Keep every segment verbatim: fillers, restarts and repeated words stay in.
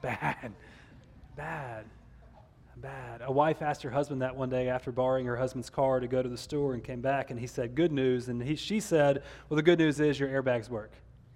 bad, bad, bad. A wife asked her husband that one day after borrowing her husband's car to go to the store and came back, and he said, good news. And he, she said, well, the good news is your airbags work.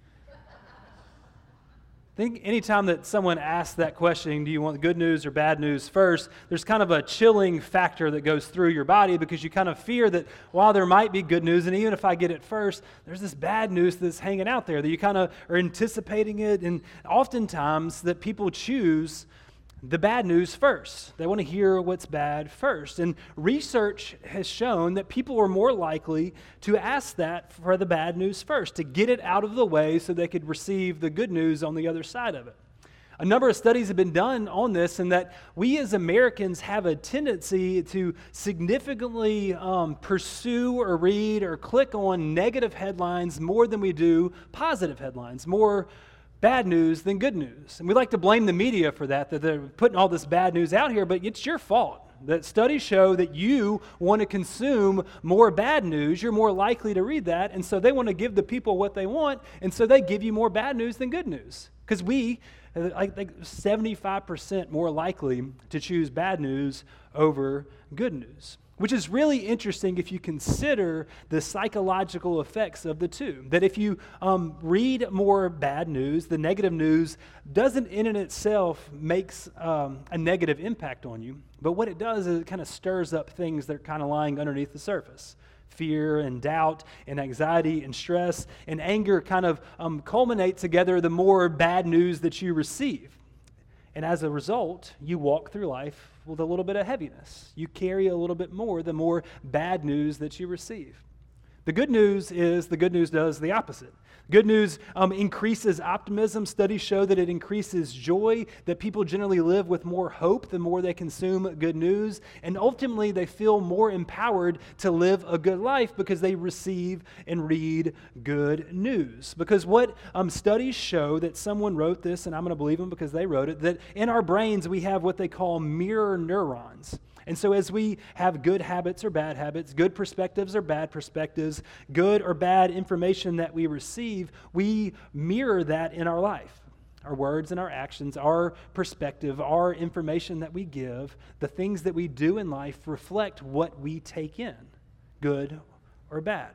I think anytime that someone asks that question, do you want good news or bad news first, there's kind of a chilling factor that goes through your body because you kind of fear that while there might be good news, and even if I get it first, there's this bad news that's hanging out there that you kind of are anticipating it. And oftentimes that people choose the bad news first. They want to hear what's bad first. And research has shown that people are more likely to ask that for the bad news first, to get it out of the way so they could receive the good news on the other side of it. A number of studies have been done on this, and that we as Americans have a tendency to significantly um, pursue or read or click on negative headlines more than we do positive headlines, more bad news than good news. And we like to blame the media for that, that they're putting all this bad news out here, but it's your fault. That studies show that you want to consume more bad news, you're more likely to read that, and so they want to give the people what they want, and so they give you more bad news than good news. Because we, I think seventy-five percent more likely to choose bad news over good news. Which is really interesting if you consider the psychological effects of the two. That if you um, read more bad news, the negative news doesn't in and itself makes um, a negative impact on you. But what it does is it kind of stirs up things that are kind of lying underneath the surface. Fear and doubt and anxiety and stress and anger kind of um, culminate together the more bad news that you receive. And as a result, you walk through life with a little bit of heaviness. You carry a little bit more the more bad news that you receive. The good news is the good news does the opposite. Good news um, increases optimism. Studies show that it increases joy, that people generally live with more hope the more they consume good news, and ultimately they feel more empowered to live a good life because they receive and read good news. Because what um, studies show, that someone wrote this, and I'm going to believe them because they wrote it, that in our brains we have what they call mirror neurons. And so as we have good habits or bad habits, good perspectives or bad perspectives, good or bad information that we receive, we mirror that in our life. Our words and our actions, our perspective, our information that we give, the things that we do in life reflect what we take in, good or bad.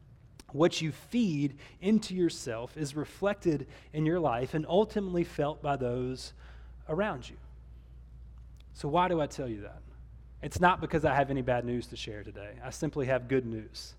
What you feed into yourself is reflected in your life and ultimately felt by those around you. So why do I tell you that? It's not because I have any bad news to share today. I simply have good news.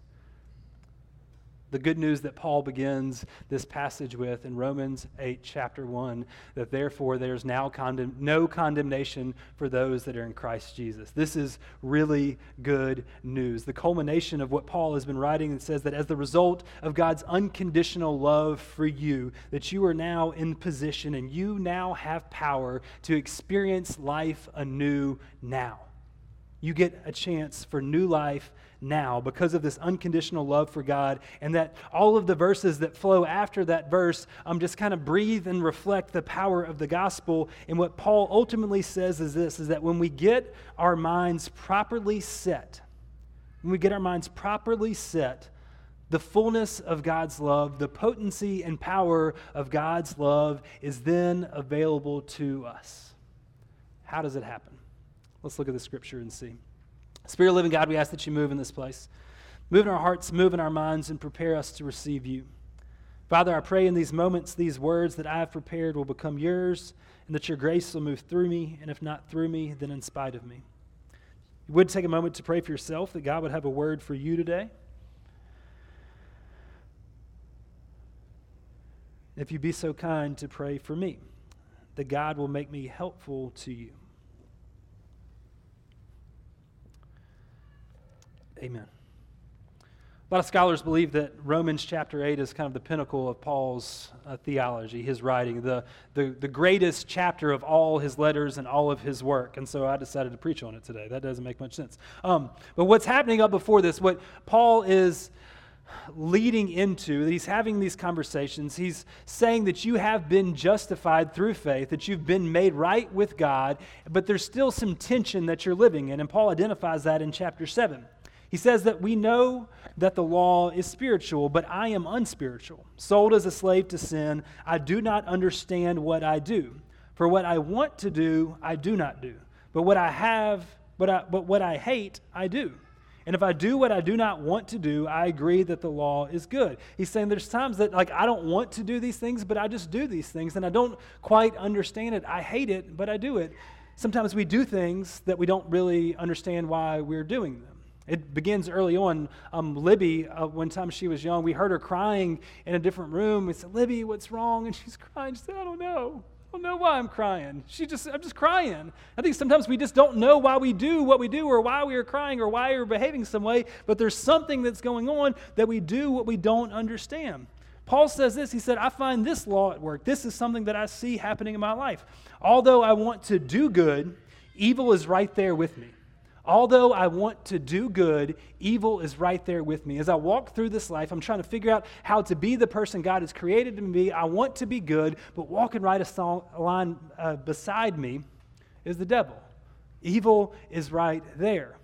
The good news that Paul begins this passage with in Romans eight, chapter one, that therefore there's now condemn- no condemnation for those that are in Christ Jesus. This is really good news. The culmination of what Paul has been writing, and says that as the result of God's unconditional love for you, that you are now in position and you now have power to experience life anew now. You get a chance for new life now because of this unconditional love for God, and that all of the verses that flow after that verse um, just kind of breathe and reflect the power of the gospel. And what Paul ultimately says is this, is that when we get our minds properly set, when we get our minds properly set, the fullness of God's love, the potency and power of God's love is then available to us. How does it happen? Let's look at the scripture and see. Spirit of living God, we ask that you move in this place. Move in our hearts, move in our minds, and prepare us to receive you. Father, I pray in these moments, these words that I have prepared will become yours, and that your grace will move through me, and if not through me, then in spite of me. You would take a moment to pray for yourself, that God would have a word for you today. If you'd be so kind to pray for me, that God will make me helpful to you. Amen. A lot of scholars believe that Romans chapter eight is kind of the pinnacle of Paul's uh, theology, his writing, the, the, the greatest chapter of all his letters and all of his work. And so I decided to preach on it today. That doesn't make much sense. Um, but what's happening up before this, what Paul is leading into, that he's having these conversations, he's saying that you have been justified through faith, that you've been made right with God, but there's still some tension that you're living in. And Paul identifies that in chapter seven. He says that we know that the law is spiritual, but I am unspiritual, sold as a slave to sin. I do not understand what I do. For what I want to do, I do not do. But what I have, but, I, but what I hate, I do. And if I do what I do not want to do, I agree that the law is good. He's saying there's times that like I don't want to do these things, but I just do these things, and I don't quite understand it. I hate it, but I do it. Sometimes we do things that we don't really understand why we're doing them. It begins early on. Um, Libby, uh, one time she was young, we heard her crying in a different room. We said, "Libby, what's wrong?" And she's crying. She said, "I don't know. I don't know why I'm crying. She just, I'm just crying." I think sometimes we just don't know why we do what we do or why we are crying or why we're behaving some way, but there's something that's going on that we do what we don't understand. Paul says this, he said, "I find this law at work." This is something that I see happening in my life. "Although I want to do good, evil is right there with me." Although I want to do good, evil is right there with me. As I walk through this life, I'm trying to figure out how to be the person God has created me to be. I want to be good, but walking right a line uh, beside me is the devil. Evil is right there.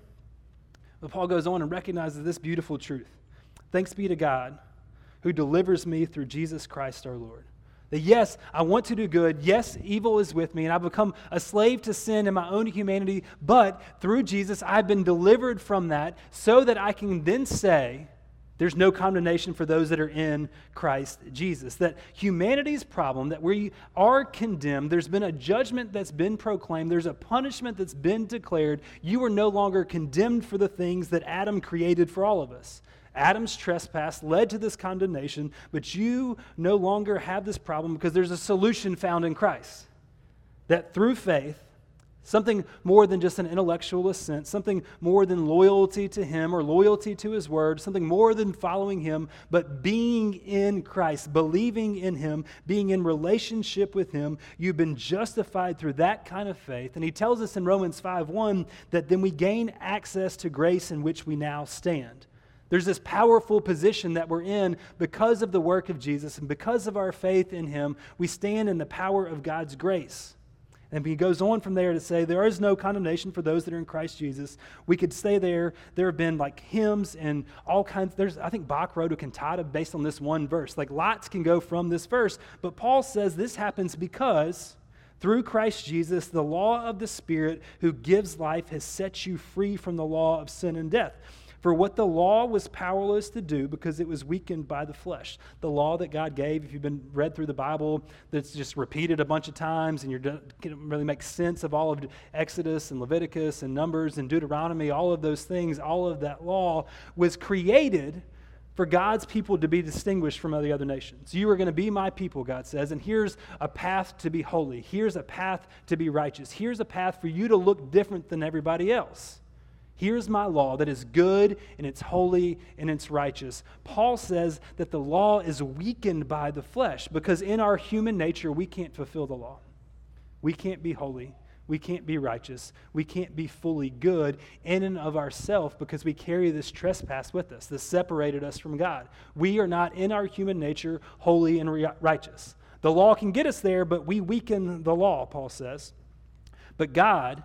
But Paul goes on and recognizes this beautiful truth. "Thanks be to God who delivers me through Jesus Christ our Lord." That yes, I want to do good. Yes, evil is with me, and I've become a slave to sin in my own humanity, but through Jesus, I've been delivered from that so that I can then say, there's no condemnation for those that are in Christ Jesus. That humanity's problem, that we are condemned, there's been a judgment that's been proclaimed, there's a punishment that's been declared. You are no longer condemned for the things that Adam created for all of us. Adam's trespass led to this condemnation, but you no longer have this problem because there's a solution found in Christ. That through faith, something more than just an intellectual assent, something more than loyalty to Him or loyalty to His Word, something more than following Him, but being in Christ, believing in Him, being in relationship with Him, you've been justified through that kind of faith. And he tells us in Romans five one that then we gain access to grace in which we now stand. There's this powerful position that we're in because of the work of Jesus and because of our faith in Him. We stand in the power of God's grace. And he goes on from there to say there is no condemnation for those that are in Christ Jesus. We could stay there. There have been like hymns and all kinds. There's, I think Bach wrote a cantata based on this one verse. Like lots can go from this verse. But Paul says this happens because through Christ Jesus, the law of the Spirit who gives life has set you free from the law of sin and death. For what the law was powerless to do because it was weakened by the flesh. The law that God gave, if you've been read through the Bible, that's just repeated a bunch of times and you can't really make sense of all of Exodus and Leviticus and Numbers and Deuteronomy, all of those things, all of that law was created for God's people to be distinguished from all the other nations. You are going to be my people, God says, and here's a path to be holy. Here's a path to be righteous. Here's a path for you to look different than everybody else. Here's my law that is good and it's holy and it's righteous. Paul says that the law is weakened by the flesh because in our human nature, we can't fulfill the law. We can't be holy. We can't be righteous. We can't be fully good in and of ourselves because we carry this trespass with us. This separated us from God. We are not in our human nature holy and righteous. The law can get us there, but we weaken the law, Paul says. But God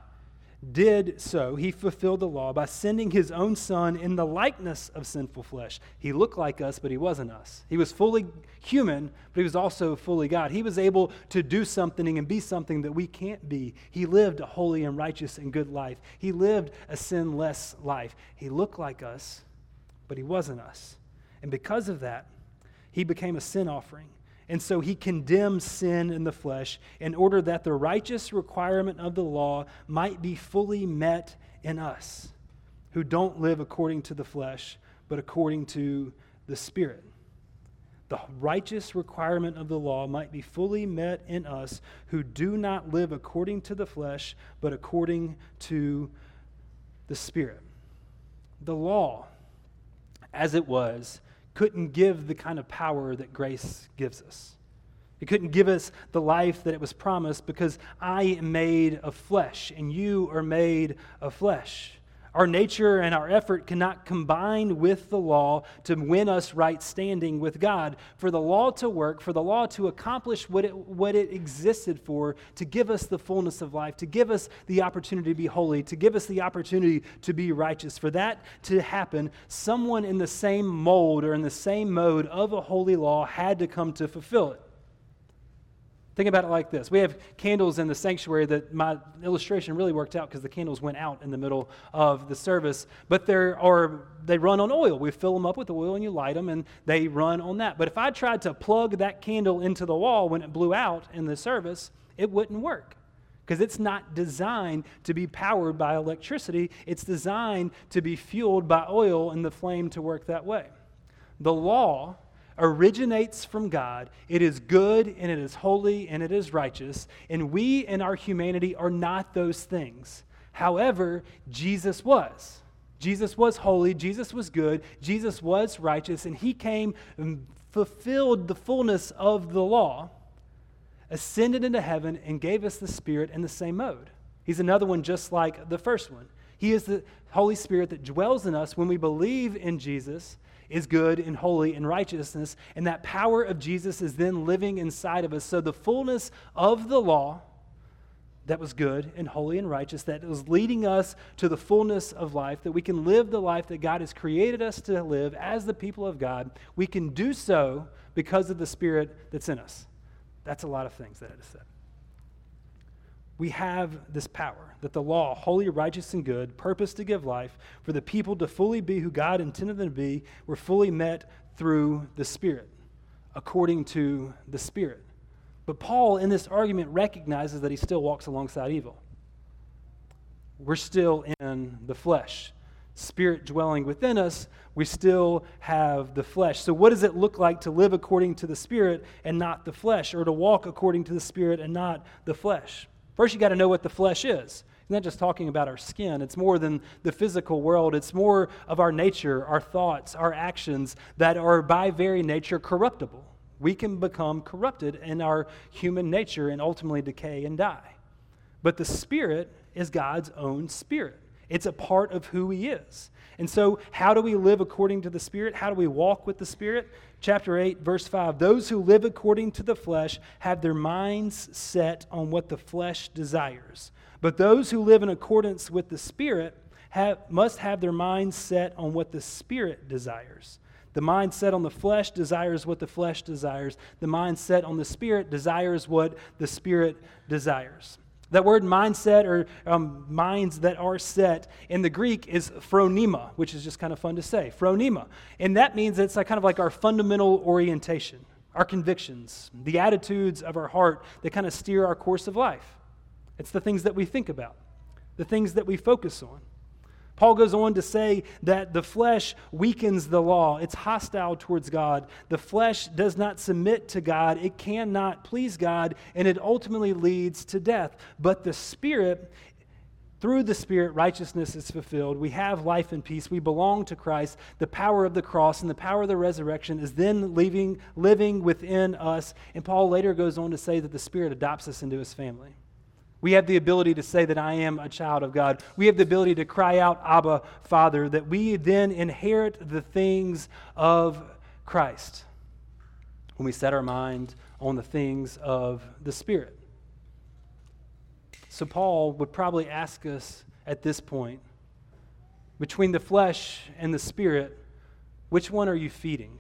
did so. He fulfilled the law by sending His own Son in the likeness of sinful flesh. He looked like us, but He wasn't us. He was fully human, but He was also fully God. He was able to do something and be something that we can't be. He lived a holy and righteous and good life. He lived a sinless life. He looked like us, but He wasn't us. And because of that, He became a sin offering. And so He condemns sin in the flesh in order that the righteous requirement of the law might be fully met in us, who don't live according to the flesh, but according to the Spirit. The righteous requirement of the law might be fully met in us, who do not live according to the flesh, but according to the Spirit. The law, as it was, couldn't give the kind of power that grace gives us. It couldn't give us the life that it was promised because I am made of flesh and you are made of flesh. Our nature and our effort cannot combine with the law to win us right standing with God. For the law to work, for the law to accomplish what it, what it existed for, to give us the fullness of life, to give us the opportunity to be holy, to give us the opportunity to be righteous. For that to happen, someone in the same mold or in the same mode of a holy law had to come to fulfill it. Think about it like this. We have candles in the sanctuary that my illustration really worked out because the candles went out in the middle of the service. But there are, they run on oil. We fill them up with oil and you light them and they run on that. But if I tried to plug that candle into the wall when it blew out in the service, it wouldn't work because it's not designed to be powered by electricity. It's designed to be fueled by oil and the flame to work that way. The law originates from God. It is good and it is holy and it is righteous. And we in our humanity are not those things. However, Jesus was. Jesus was holy. Jesus was good. Jesus was righteous. And he came and fulfilled the fullness of the law, ascended into heaven, and gave us the Spirit in the same mode. He's another one just like the first one. He is the Holy Spirit that dwells in us when we believe in Jesus, is good and holy and righteousness, and that power of Jesus is then living inside of us. So the fullness of the law that was good and holy and righteous, that was leading us to the fullness of life, that we can live the life that God has created us to live as the people of God, we can do so because of the Spirit that's in us. That's a lot of things that I just said. We have this power that the law, holy, righteous, and good, purposed to give life for the people to fully be who God intended them to be, were fully met through the Spirit, according to the Spirit. But Paul, in this argument, recognizes that he still walks alongside evil. We're still in the flesh. Spirit dwelling within us, we still have the flesh. So what does it look like to live according to the Spirit and not the flesh, or to walk according to the Spirit and not the flesh? First, you got to know what the flesh is. It's not just talking about our skin. It's more than the physical world. It's more of our nature, our thoughts, our actions that are by very nature corruptible. We can become corrupted in our human nature and ultimately decay and die. But the Spirit is God's own Spirit. It's a part of who he is. And so how do we live according to the Spirit? How do we walk with the Spirit? Chapter eight, verse five, those who live according to the flesh have their minds set on what the flesh desires. But those who live in accordance with the Spirit have, must have their minds set on what the Spirit desires. The mind set on the flesh desires what the flesh desires. The mind set on the Spirit desires what the Spirit desires. That word mindset, or um, minds that are set, in the Greek is phronema, which is just kind of fun to say, phronema. And that means it's like kind of like our fundamental orientation, our convictions, the attitudes of our heart that kind of steer our course of life. It's the things that we think about, the things that we focus on. Paul goes on to say that the flesh weakens the law. It's hostile towards God. The flesh does not submit to God. It cannot please God, and it ultimately leads to death. But the Spirit, through the Spirit, righteousness is fulfilled. We have life and peace. We belong to Christ. The power of the cross and the power of the resurrection is then living, living within us. And Paul later goes on to say that the Spirit adopts us into his family. We have the ability to say that I am a child of God. We have the ability to cry out, Abba, Father, that we then inherit the things of Christ when we set our mind on the things of the Spirit. So Paul would probably ask us at this point, between the flesh and the Spirit, which one are you feeding?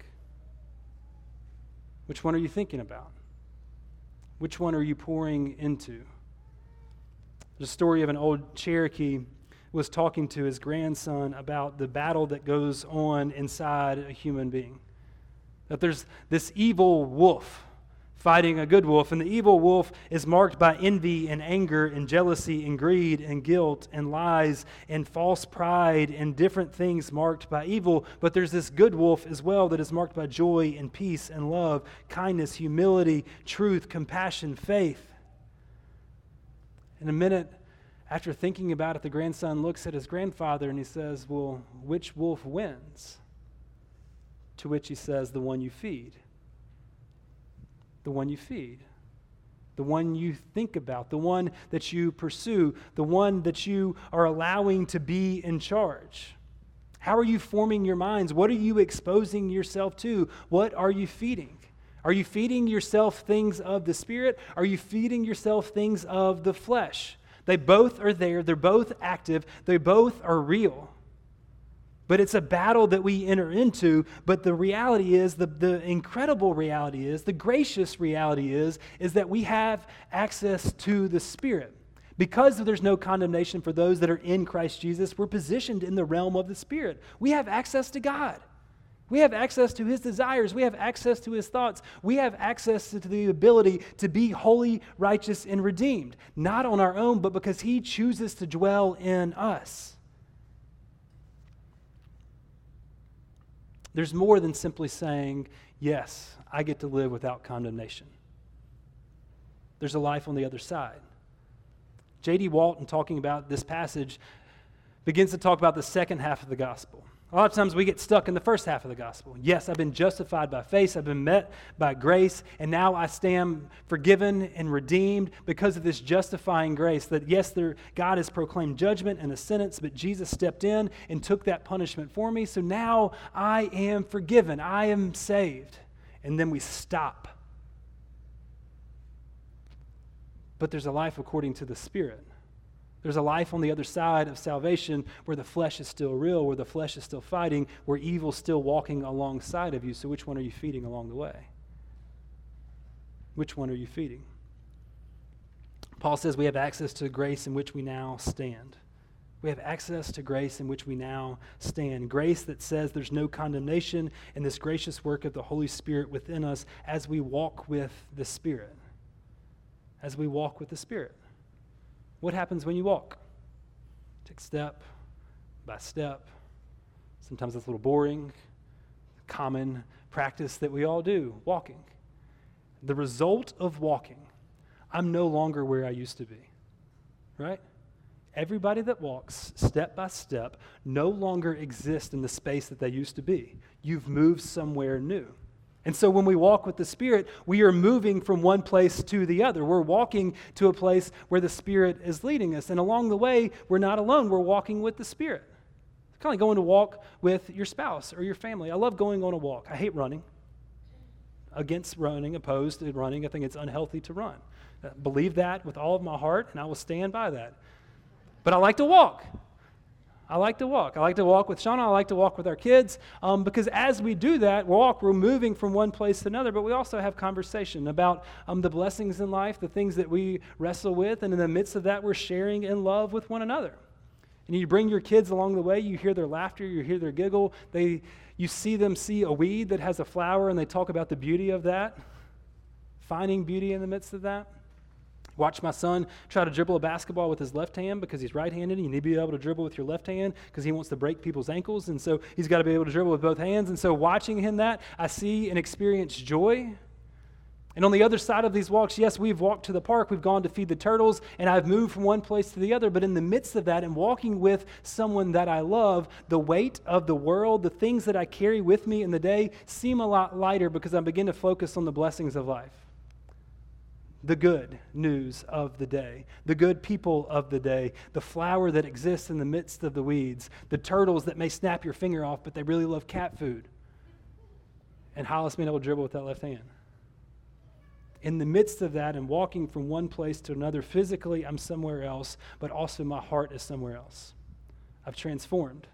Which one are you thinking about? Which one are you pouring into? The story of an old Cherokee was talking to his grandson about the battle that goes on inside a human being. That there's this evil wolf fighting a good wolf, and the evil wolf is marked by envy and anger and jealousy and greed and guilt and lies and false pride and different things marked by evil. But there's this good wolf as well that is marked by joy and peace and love, kindness, humility, truth, compassion, faith. In a minute, after thinking about it, the grandson looks at his grandfather and he says, well, which wolf wins? To which he says, the one you feed. The one you feed. The one you think about. The one that you pursue. The one that you are allowing to be in charge. How are you forming your minds? What are you exposing yourself to? What are you feeding? Are you feeding yourself things of the Spirit? Are you feeding yourself things of the flesh? They both are there. They're both active. They both are real. But it's a battle that we enter into. But the reality is, the, the incredible reality is, the gracious reality is, is that we have access to the Spirit. Because there's no condemnation for those that are in Christ Jesus, we're positioned in the realm of the Spirit. We have access to God. We have access to His desires. We have access to His thoughts. We have access to the ability to be holy, righteous, and redeemed. Not on our own, but because He chooses to dwell in us. There's more than simply saying, yes, I get to live without condemnation. There's a life on the other side. J D Walton, talking about this passage, begins to talk about the second half of the gospel. A lot of times we get stuck in the first half of the gospel. Yes, I've been justified by faith, I've been met by grace, and now I stand forgiven and redeemed because of this justifying grace that, yes, there, God has proclaimed judgment and a sentence, but Jesus stepped in and took that punishment for me, so now I am forgiven, I am saved. And then we stop. But there's a life according to the Spirit. There's a life on the other side of salvation where the flesh is still real, where the flesh is still fighting, where evil's still walking alongside of you. So which one are you feeding along the way? Which one are you feeding? Paul says we have access to grace in which we now stand. We have access to grace in which we now stand. Grace that says there's no condemnation in this gracious work of the Holy Spirit within us as we walk with the Spirit. As we walk with the Spirit. What happens when you walk? Take step by step. Sometimes it's a little boring. Common practice that we all do, walking. The result of walking, I'm no longer where I used to be. Right? Everybody that walks step by step no longer exists in the space that they used to be. You've moved somewhere new. And so when we walk with the Spirit, we are moving from one place to the other. We're walking to a place where the Spirit is leading us. And along the way, we're not alone. We're walking with the Spirit. It's kind of like going to walk with your spouse or your family. I love going on a walk. I hate running. Against running, opposed to running. I think it's unhealthy to run. I believe that with all of my heart, and I will stand by that. But I like to walk. I like to walk. I like to walk with Shauna. I like to walk with our kids um, because as we do that walk, we're moving from one place to another, but we also have conversation about um, the blessings in life, the things that we wrestle with, and in the midst of that, we're sharing in love with one another. And you bring your kids along the way, you hear their laughter, you hear their giggle, they, you see them see a weed that has a flower, and they talk about the beauty of that, finding beauty in the midst of that. Watch my son try to dribble a basketball with his left hand because he's right-handed. You need to be able to dribble with your left hand because he wants to break people's ankles, and so he's got to be able to dribble with both hands. And so watching him that, I see and experience joy. And on the other side of these walks, yes, we've walked to the park, we've gone to feed the turtles, and I've moved from one place to the other, but in the midst of that and walking with someone that I love, the weight of the world, the things that I carry with me in the day seem a lot lighter because I begin to focus on the blessings of life. The good news of the day, the good people of the day, the flower that exists in the midst of the weeds, the turtles that may snap your finger off, but they really love cat food, and Hollis being able to dribble with that left hand. In the midst of that and walking from one place to another, physically I'm somewhere else, but also my heart is somewhere else. I've transformed.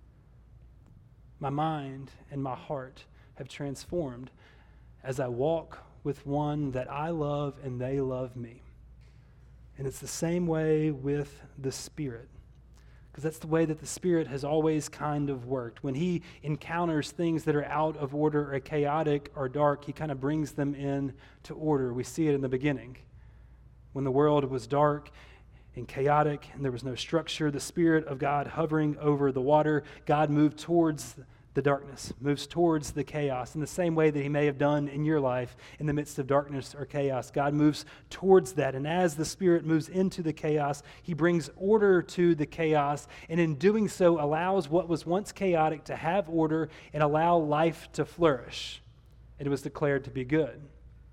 My mind and my heart have transformed as I walk with one that I love and they love me. And it's the same way with the Spirit, because that's the way that the Spirit has always kind of worked. When He encounters things that are out of order or chaotic or dark, He kind of brings them in to order. We see it in the beginning. When the world was dark and chaotic and there was no structure, the Spirit of God hovering over the water, God moved towards the darkness, moves towards the chaos in the same way that He may have done in your life in the midst of darkness or chaos. God moves towards that, and as the Spirit moves into the chaos, He brings order to the chaos, and in doing so allows what was once chaotic to have order and allow life to flourish. And it was declared to be good.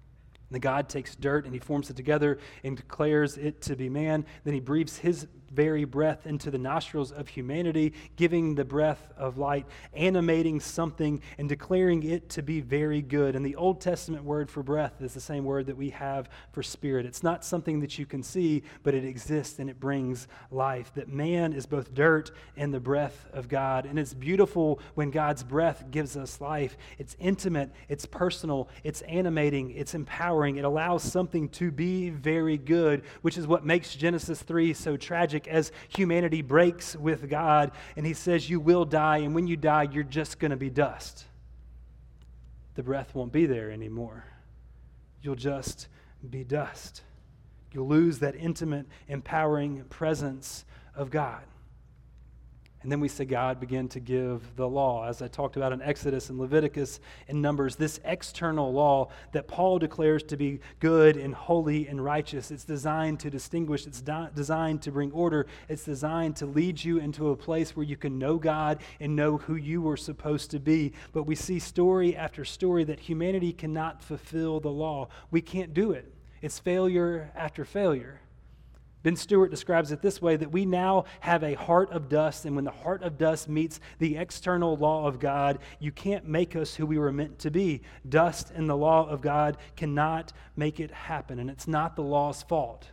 And the God takes dirt and he forms it together and declares it to be man. Then he breathes his very breath into the nostrils of humanity, giving the breath of light, animating something and declaring it to be very good. And the Old Testament word for breath is the same word that we have for spirit. It's not something that you can see, but it exists and it brings life. That man is both dirt and the breath of God. And it's beautiful when God's breath gives us life. It's intimate, it's personal, it's animating, it's empowering. It allows something to be very good, which is what makes Genesis three so tragic as humanity breaks with God and he says, you will die, and when you die, you're just going to be dust. The breath won't be there anymore. You'll just be dust. You'll lose that intimate, empowering presence of God. And then we see God begin to give the law, as I talked about in Exodus and Leviticus and Numbers, this external law that Paul declares to be good and holy and righteous. It's designed to distinguish. It's di- designed to bring order. It's designed to lead you into a place where you can know God and know who you were supposed to be. But we see story after story that humanity cannot fulfill the law. We can't do it. It's failure after failure. Ben Stewart describes it this way, that we now have a heart of dust, and when the heart of dust meets the external law of God, you can't make us who we were meant to be. Dust and the law of God cannot make it happen, and it's not the law's fault.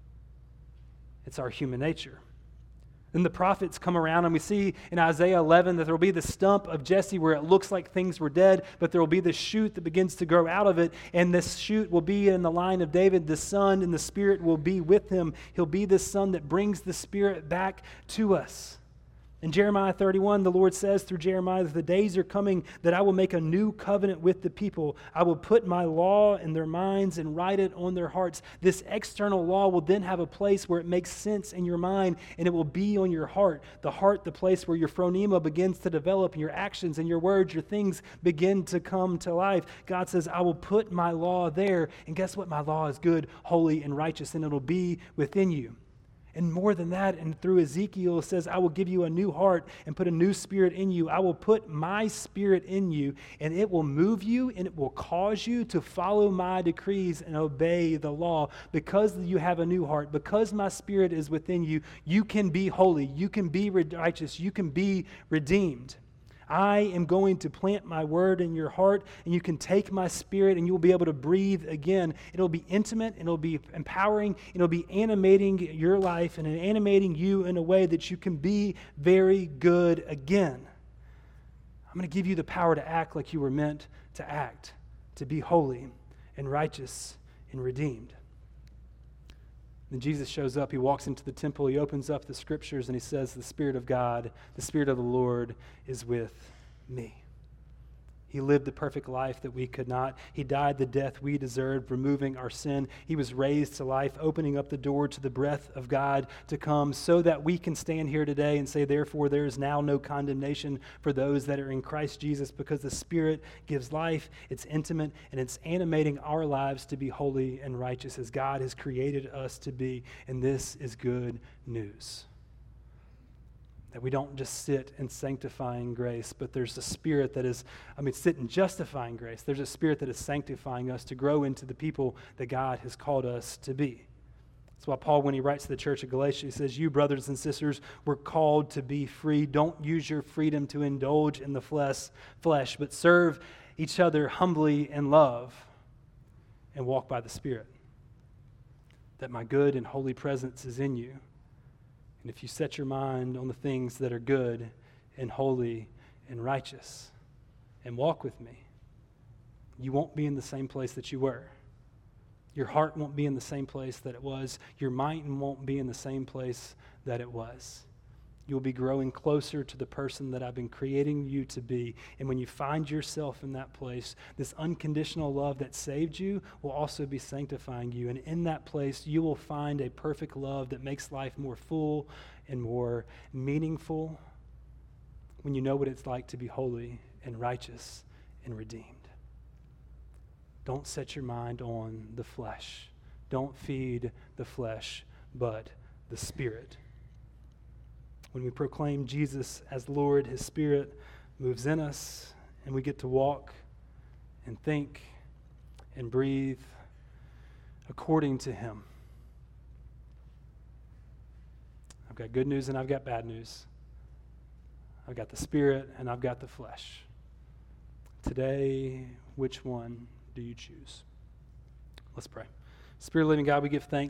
It's our human nature. Then the prophets come around and we see in Isaiah eleven that there will be the stump of Jesse where it looks like things were dead, but there will be the shoot that begins to grow out of it, and this shoot will be in the line of David, the Son, and the Spirit will be with him. He'll be the Son that brings the Spirit back to us. In Jeremiah thirty-one, the Lord says through Jeremiah, the days are coming that I will make a new covenant with the people. I will put my law in their minds and write it on their hearts. This external law will then have a place where it makes sense in your mind, and it will be on your heart. The heart, the place where your phronema begins to develop, and your actions and your words, your things begin to come to life. God says, I will put my law there, and guess what? My law is good, holy, and righteous, and it'll be within you. And more than that, and through Ezekiel, it says, I will give you a new heart and put a new spirit in you. I will put my spirit in you, and it will move you, and it will cause you to follow my decrees and obey the law. Because you have a new heart, because my spirit is within you, you can be holy, you can be righteous, you can be redeemed. I am going to plant my word in your heart, and you can take my spirit and you'll be able to breathe again. It'll be intimate, and it'll be empowering, and it'll be animating your life and animating you in a way that you can be very good again. I'm going to give you the power to act like you were meant to act, to be holy and righteous and redeemed. Then Jesus shows up, he walks into the temple, he opens up the scriptures, and he says, the Spirit of God, the Spirit of the Lord is with me. He lived the perfect life that we could not. He died the death we deserved, removing our sin. He was raised to life, opening up the door to the breath of God to come so that we can stand here today and say, therefore, there is now no condemnation for those that are in Christ Jesus, because the Spirit gives life, it's intimate, and it's animating our lives to be holy and righteous as God has created us to be. And this is good news. That we don't just sit in sanctifying grace, but there's a spirit that is, I mean, sit in justifying grace. There's a spirit that is sanctifying us to grow into the people that God has called us to be. That's why Paul, when he writes to the church of Galatia, he says, you brothers and sisters were called to be free. Don't use your freedom to indulge in the flesh, flesh, but serve each other humbly in love and walk by the Spirit. That my good and holy presence is in you. And if you set your mind on the things that are good and holy and righteous and walk with me, you won't be in the same place that you were. Your heart won't be in the same place that it was. Your mind won't be in the same place that it was. You'll be growing closer to the person that I've been creating you to be. And when you find yourself in that place, this unconditional love that saved you will also be sanctifying you. And in that place, you will find a perfect love that makes life more full and more meaningful when you know what it's like to be holy and righteous and redeemed. Don't set your mind on the flesh. Don't feed the flesh, but the Spirit. When we proclaim Jesus as Lord, His Spirit moves in us, and we get to walk and think and breathe according to him. I've got good news and I've got bad news. I've got the Spirit and I've got the flesh. Today, which one do you choose? Let's pray. Spirit of the living God, we give thanks